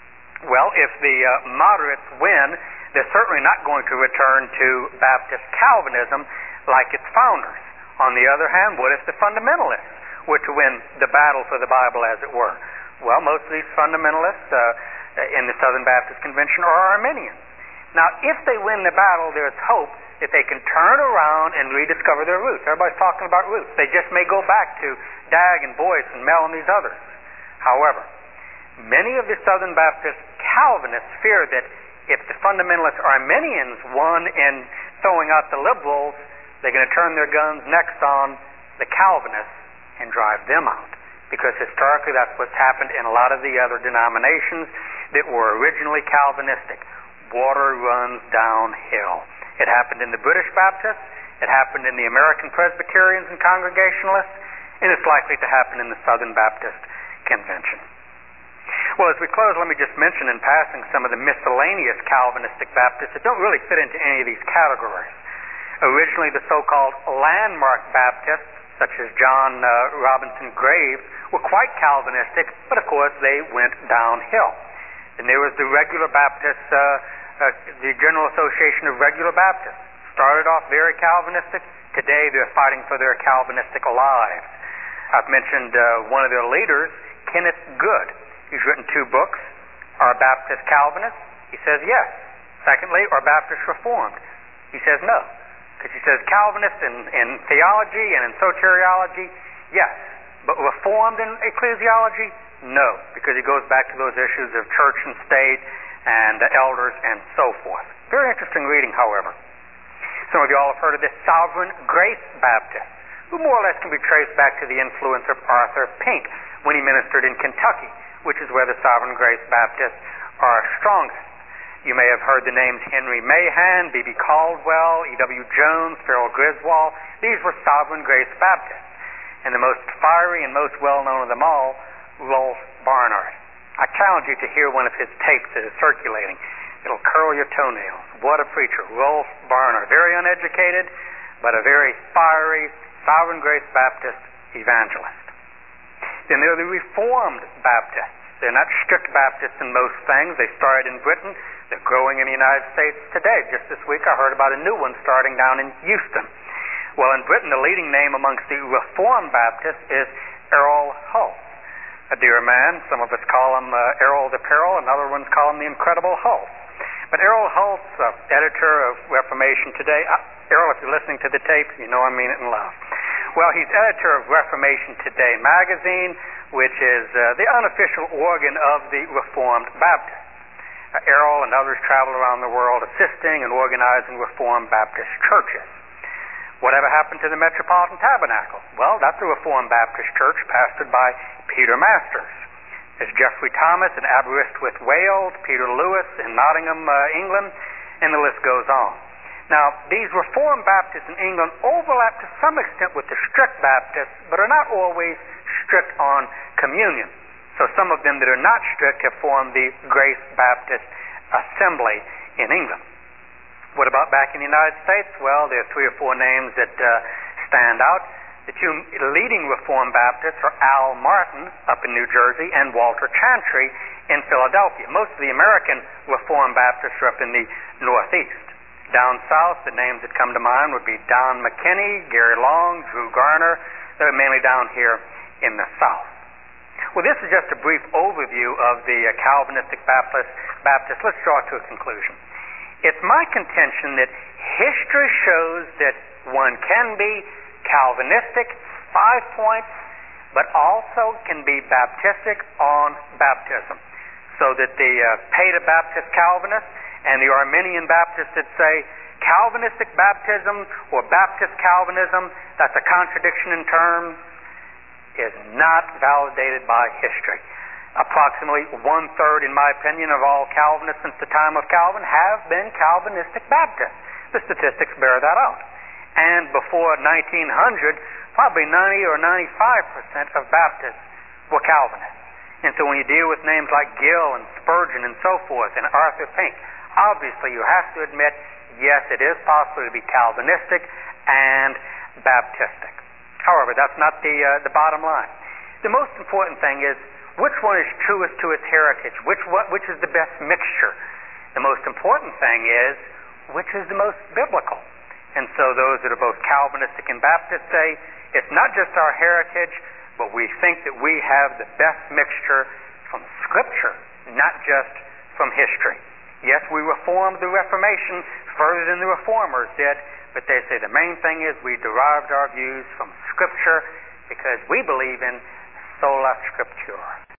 Well, if the uh, moderates win, they're certainly not going to return to Baptist Calvinism like its founders. On the other hand, what if the fundamentalists were to win the battle for the Bible, as it were? Well, most of these fundamentalists uh, in the Southern Baptist Convention are Arminians. Now, if they win the battle, there's hope that they can turn around and rediscover their roots. Everybody's talking about roots. They just may go back to Dag and Boyce and Mel and these others. However, many of the Southern Baptist Calvinists fear that if the fundamentalist Arminians won in throwing out the liberals, they're going to turn their guns next on the Calvinists and drive them out. Because historically that's what's happened in a lot of the other denominations that were originally Calvinistic. Water runs downhill. It happened in the British Baptists, it happened in the American Presbyterians and Congregationalists, and it's likely to happen in the Southern Baptist Convention. Well, as we close, let me just mention in passing some of the miscellaneous Calvinistic Baptists that don't really fit into any of these categories. Originally, the so-called landmark Baptists, such as John uh, Robinson Graves, were quite Calvinistic, but of course they went downhill. And there was the regular Baptists, uh, uh, the General Association of Regular Baptists. Started off very Calvinistic. Today they're fighting for their Calvinistic lives. I've mentioned uh, one of their leaders, Kenneth Good. He's written two books. Are Baptists Calvinists? He says yes. Secondly, are Baptists Reformed? He says no. Because he says Calvinist in, in theology and in soteriology, yes. But Reformed in ecclesiology, no. Because he goes back to those issues of church and state and uh, elders and so forth. Very interesting reading, however. Some of you all have heard of the Sovereign Grace Baptists, who more or less can be traced back to the influence of Arthur Pink when he ministered in Kentucky, which is where the Sovereign Grace Baptists are strongest. You may have heard the names Henry Mahan, B B Caldwell, E W Jones, Farrell Griswold. These were Sovereign Grace Baptists. And the most fiery and most well-known of them all, Rolf Barnard. I challenge you to hear one of his tapes that is circulating. It'll curl your toenails. What a preacher. Rolf Barnard. Very uneducated, but a very fiery Sovereign Grace Baptist evangelist. Then there are the Reformed Baptists. They're not strict Baptists in most things. They started in Britain. They're growing in the United States today. Just this week I heard about a new one starting down in Houston. Well, in Britain, the leading name amongst the Reformed Baptists is Errol Hulse. A dear man. Some of us call him uh, Errol the Peril, and other ones call him the Incredible Hulse. But Errol Hulse, uh, editor of Reformation Today. Uh, Errol, if you're listening to the tape, you know I mean it in love. Well, he's editor of Reformation Today magazine, which is uh, the unofficial organ of the Reformed Baptists. Uh, Errol and others travel around the world assisting and organizing Reformed Baptist churches. Whatever happened to the Metropolitan Tabernacle? Well, that's a Reformed Baptist church pastored by Peter Masters. There's Jeffrey Thomas in Aberystwyth, Wales, Peter Lewis in Nottingham, uh, England, and the list goes on. Now, these Reformed Baptists in England overlap to some extent with the strict Baptists, but are not always strict on communion. So some of them that are not strict have formed the Grace Baptist Assembly in England. What about back in the United States? Well, there are three or four names that uh, stand out. The two leading Reformed Baptists are Al Martin up in New Jersey and Walter Chantry in Philadelphia. Most of the American Reformed Baptists are up in the Northeast. Down south, the names that come to mind would be Don McKinney, Gary Long, Drew Garner. They're mainly down here in the South. Well, this is just a brief overview of the uh, Calvinistic Baptist, Baptist. Let's draw to a conclusion. It's my contention that history shows that one can be Calvinistic, five points, but also can be Baptistic on baptism. So that the uh, Paedo-Baptist Calvinists and the Arminian Baptists that say Calvinistic baptism or Baptist Calvinism, that's a contradiction in terms, is not validated by history. Approximately one-third, in my opinion, of all Calvinists since the time of Calvin have been Calvinistic Baptists. The statistics bear that out. And before nineteen hundred, probably ninety or ninety-five percent of Baptists were Calvinists. And so when you deal with names like Gill and Spurgeon and so forth and Arthur Pink, obviously you have to admit, yes, it is possible to be Calvinistic and Baptistic. However, that's not the uh, the bottom line. The most important thing is which one is truest to its heritage, which what, which is the best mixture. The most important thing is which is the most biblical. And so those that are both Calvinistic and Baptist say it's not just our heritage, but we think that we have the best mixture from Scripture, not just from history. Yes, we reformed the Reformation further than the Reformers did, but they say the main thing is we derived our views from Scripture because we believe in sola scriptura.